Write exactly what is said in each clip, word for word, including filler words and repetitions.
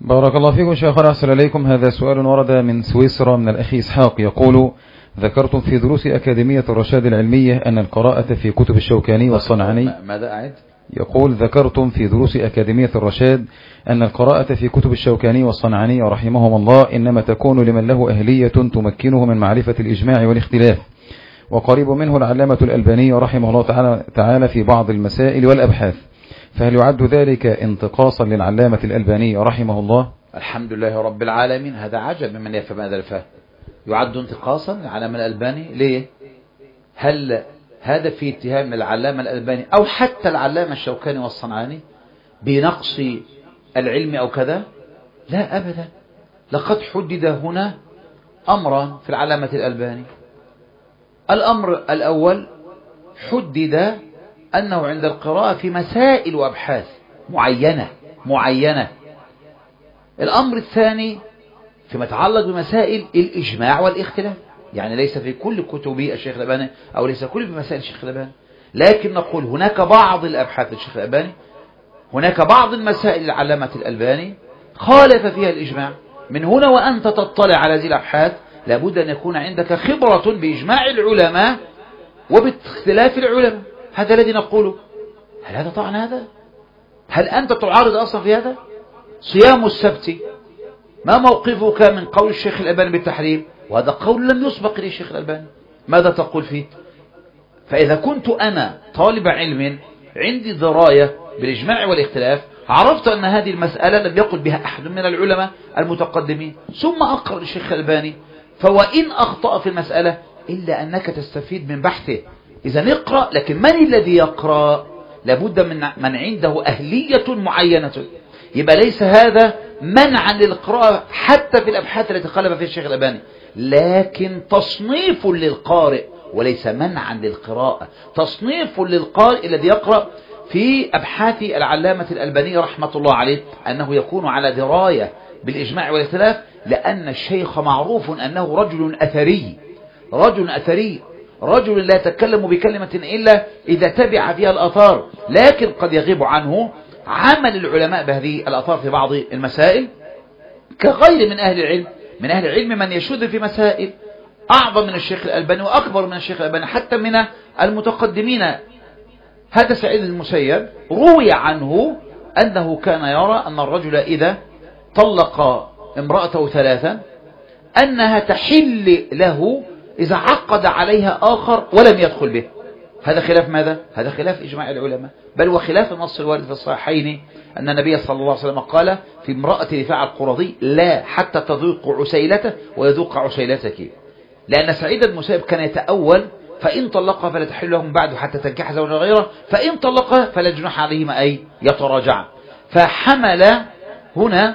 بارك الله فيكم شيخنا، أحسن إليكم. هذا سؤال ورد من سويسرا من الأخ إسحاق، يقول: ذكرتم في دروس أكاديمية الرشاد العلمية أن القراءة في كتب الشوكاني والصنعاني. ماذا أعد؟ يقول: ذكرتم في دروس أكاديمية الرشاد أن القراءة في كتب الشوكاني والصنعاني رحمهم الله إنما تكون لمن له أهلية تمكنه من معرفة الإجماع والاختلاف، وقريب منه العلامة الألباني رحمه الله تعالى, تعالى في بعض المسائل والأبحاث، فهل يعد ذلك انتقاصا للعلامة الألباني رحمه الله؟ الحمد لله رب العالمين. هذا عجب ممن يفهم هذا الفهم. يعد انتقاصا للعلامة الألباني؟ ليه؟ هل هذا في اتهام العلامة الألباني أو حتى العلامة الشوكاني والصنعاني بنقص العلم أو كذا؟ لا أبدا. لقد حدد هنا أمرا في العلامة الألباني. الأمر الأول حدد أنه عند القراءة في مسائل وأبحاث معينة معينة. الأمر الثاني فيما يتعلق بمسائل الإجماع والاختلاف، يعني ليس في كل كتب الشيخ الألباني أو ليس كل مسائل الشيخ الألباني، لكن نقول هناك بعض الأبحاث للشيخ الألباني، هناك بعض المسائل للعلامة الألباني خالف فيها الإجماع. من هنا وأنت تطلع على هذه الأبحاث لابد أن يكون عندك خبرة بإجماع العلماء وباختلاف العلماء. هذا الذي نقوله. هل هذا طعن هذا؟ هل أنت تعارض أصلا في هذا؟ صيام السبت ما موقفك من قول الشيخ الألباني بالتحريم؟ وهذا قول لم يسبق للشيخ الألباني، ماذا تقول فيه؟ فإذا كنت أنا طالب علم عندي دراية بالإجماع والاختلاف، عرفت أن هذه المسألة لم يقل بها أحد من العلماء المتقدمين، ثم أقرأ للشيخ الألباني، فوإن أخطأ في المسألة إلا أنك تستفيد من بحثه. إذا اقرأ، لكن من الذي يقرأ؟ لابد من من عنده أهلية معينة. يبقى ليس هذا منعا للقراءة حتى في الأبحاث التي قلب فيها الشيخ الألباني، لكن تصنيف للقارئ وليس منعا للقراءة. تصنيف للقارئ الذي يقرأ في أبحاث العلامة الألباني رحمة الله عليه أنه يكون على دراية بالإجماع والاختلاف، لأن الشيخ معروف أنه رجل أثري، رجل أثري، رجل لا يتكلم بكلمة إلا إذا تبع فيها الآثار، لكن قد يغيب عنه عمل العلماء بهذه الآثار في بعض المسائل، كغير من أهل العلم. من أهل العلم من يشذ في مسائل أعظم من الشيخ الألباني وأكبر من الشيخ الألباني حتى من المتقدمين. هذا سعيد المسيب روي عنه أنه كان يرى أن الرجل إذا طلق امرأته ثلاثا أنها تحل له إذا عقد عليها آخر ولم يدخل به. هذا خلاف ماذا؟ هذا خلاف إجماع العلماء، بل وخلاف النص الوارد في الصحيحين أن النبي صلى الله عليه وسلم قال في امرأة رفاعة القرظي: لا حتى تذوق عسيلته ويذوق عسيلتك. لأن سعيد المسيب كان يتأول: فإن طلقها فلا تحل لهم بعد حتى تنكح زوجا غيره، فإن طلقها فلا جناح عليهما أي يتراجعا. فحمل هنا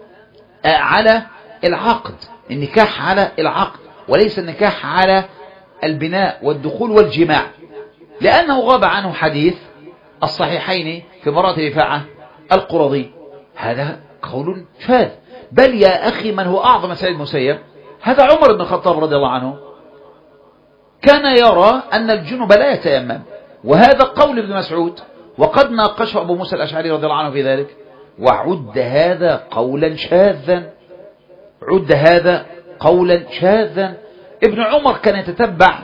على العقد، النكاح على العقد وليس النكاح على البناء والدخول والجماع، لأنه غاب عنه حديث الصحيحين في براءة رفاعة القرظي. هذا قول شاذ. بل يا أخي من هو أعظم سعيد المسيب؟ هذا عمر بن الخطاب رضي الله عنه كان يرى أن الجنب لا يتيمم، وهذا قول ابن مسعود، وقد ناقشه أبو موسى الأشعري رضي الله عنه في ذلك، وعد هذا قولا شاذا، عد هذا قولا شاذا. ابن عمر كان يتتبع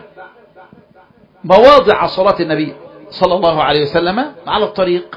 مواضع صلاة النبي صلى الله عليه وسلم على الطريق،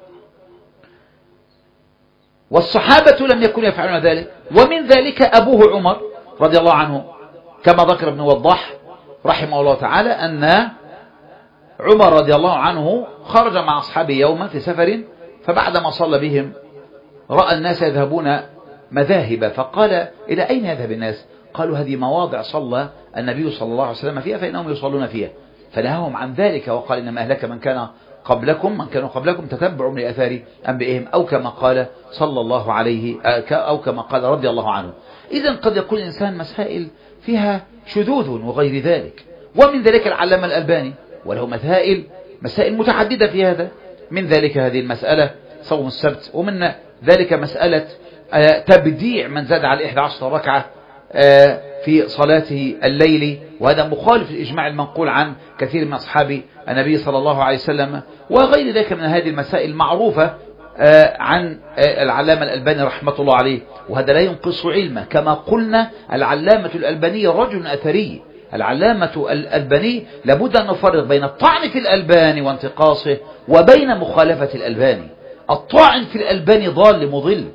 والصحابة لم يكونوا يفعلون ذلك، ومن ذلك أبوه عمر رضي الله عنه، كما ذكر ابن وضاح رحمه الله تعالى أن عمر رضي الله عنه خرج مع أصحابه يوما في سفر، فبعدما صلى بهم رأى الناس يذهبون مذاهب، فقال: إلى أين يذهب الناس؟ قالوا: هذه مواضع صلى النبي صلى الله عليه وسلم فيها فإنهم يصلون فيها. فنهاهم عن ذلك وقال: إنما أهلك من كان قبلكم من كانوا قبلكم تتبعوا لآثار أنبئهم، أو كما قال صلى الله عليه أو كما قال رضي الله عنه. إذن قد يكون الإنسان مسائل فيها شذوذ وغير ذلك، ومن ذلك العلامة الألباني وله مسائل مسائل متعددة في هذا، من ذلك هذه المسألة صوم السبت، ومن ذلك مسألة تبديع من زاد على إحدى عشرة ركعة في صلاته الليل، وهذا مخالف الإجماع المنقول عن كثير من أصحاب النبي صلى الله عليه وسلم، وغير ذلك من هذه المسائل المعروفة عن العلامة الألباني رحمة الله عليه، وهذا لا ينقص علمه. كما قلنا العلامة الألباني رجل أثري. العلامة الألباني لابد أن نفرق بين الطعن في الألباني وانتقاصه وبين مخالفة الألباني. الطعن في الألباني ضال مضل،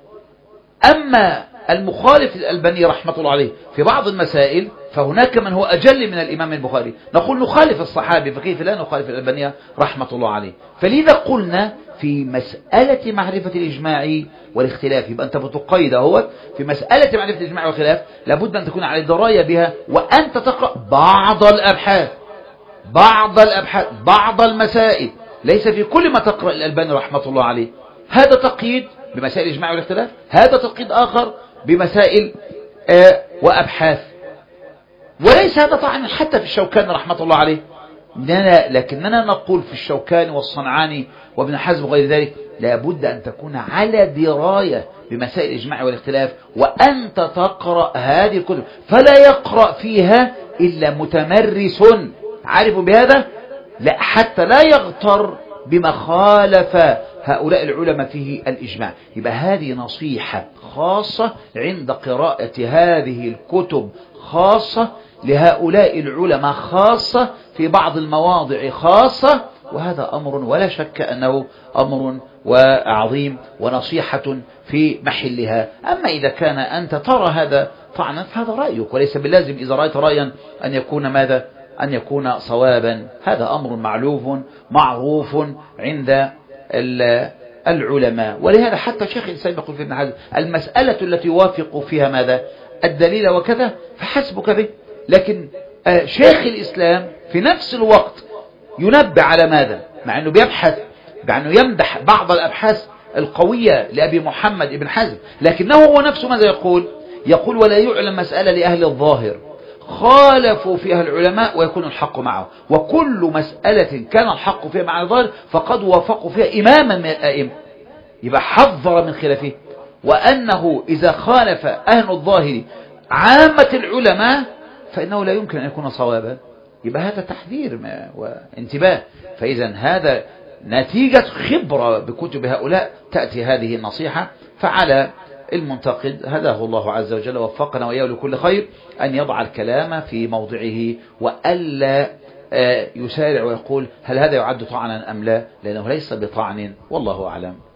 أما المخالف الألباني رحمة الله عليه في بعض المسائل فهناك من هو أجل من الإمام البخاري. نقول نخالف الصحابي، فكيف لا نخالف الألباني رحمة الله عليه؟ فلذا قلنا في مسألة معرفة الإجماع والاختلاف، يبقى أنت بتقيد اهوت في مسألة معرفة الإجماع والخلاف لابد أن تكون على دراية بها، وأنت تقرأ بعض الأبحاث بعض الأبحاث بعض المسائل، ليس في كل ما تقرأ الألباني رحمة الله عليه. هذا تقييد بمسائل الإجماع والاختلاف، هذا تقييد آخر بمسائل آه وأبحاث، وليس هذا طعن حتى في الشوكاني رحمة الله عليه. لكننا نقول في الشوكاني والصنعاني وابن حزم وغير ذلك لابد أن تكون على دراية بمسائل الإجماع والاختلاف، وأنت تقرأ هذه الكتب، فلا يقرأ فيها إلا متمرس عارف بهذا، لا حتى لا يغتر بما خالف هؤلاء العلماء فيه الإجماع. يبقى هذه نصيحة خاصة عند قراءة هذه الكتب، خاصة لهؤلاء العلماء، خاصة في بعض المواضع خاصة، وهذا أمر ولا شك أنه أمر وعظيم ونصيحة في محلها. أما إذا كان أنت ترى هذا طعنا فهذا رأيك، وليس باللازم إذا رأيت رأيا أن يكون ماذا أن يكون صوابا. هذا أمر معلوف معروف عند العلماء. ولهذا حتى شيخ الإسلام يقول في ابن حزم المسألة التي يوافق فيها ماذا الدليل وكذا فحسبك به. لكن شيخ الإسلام في نفس الوقت ينبه على ماذا، مع أنه بيبحث مع أنه يمدح بعض الأبحاث القوية لأبي محمد ابن حزم، لكنه هو نفسه ماذا يقول يقول ولا يعلم مسألة لأهل الظاهر خالفوا فيها العلماء ويكون الحق معه، وكل مسألة كان الحق فيها مع الظاهر فقد وافقوا فيها إماما من الأئمة. يبقى حذر من خلافه، وأنه إذا خالف أهل الظاهر عامة العلماء فإنه لا يمكن أن يكون صوابا. يبقى هذا تحذير وانتباه. فإذا هذا نتيجة خبرة بكتب هؤلاء تأتي هذه النصيحة. فعلى المنتقد هداه الله عز وجل وفقنا وإياه لكل خير أن يضع الكلام في موضعه، وألا يسارع ويقول هل هذا يعد طعنا أم لا، لأنه ليس بطعن، والله أعلم.